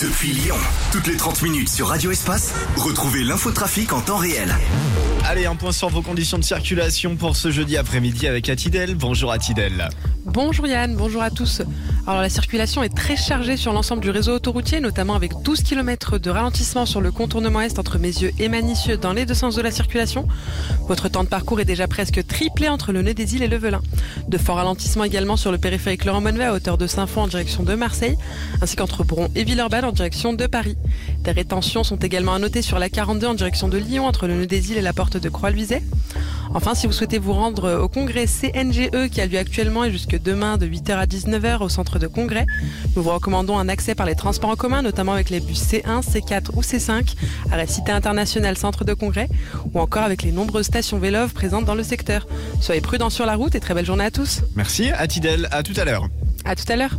Depuis Lyon, toutes les 30 minutes sur Radio Espace, retrouvez l'infotrafic en temps réel. Allez, un point sur vos conditions de circulation pour ce jeudi après-midi avec Atidel. Bonjour Atidel. Bonjour Yann, bonjour à tous. Alors la circulation est très chargée sur l'ensemble du réseau autoroutier, notamment avec 12 km de ralentissement sur le contournement est entre Mézieux et Manicieux dans les deux sens de la circulation. Votre temps de parcours est déjà presque triplé entre le nœud des îles et le Velin. De forts ralentissements également sur le périphérique Laurent-Monvet à hauteur de Saint-Fond en direction de Marseille, ainsi qu'entre Bron et Villeurbanne en direction de Paris. Des rétentions sont également à noter sur la 42 en direction de Lyon entre le nœud des îles et la porte de Croix-Luizet. Enfin, si vous souhaitez vous rendre au congrès CNGE qui a lieu actuellement et jusque demain de 8h à 19h au centre de congrès, nous vous recommandons un accès par les transports en commun, notamment avec les bus C1, C4 ou C5 à la Cité internationale centre de congrès ou encore avec les nombreuses stations Vélove présentes dans le secteur. Soyez prudents sur la route et très belle journée à tous. Merci Atidel, à tout à l'heure. À tout à l'heure.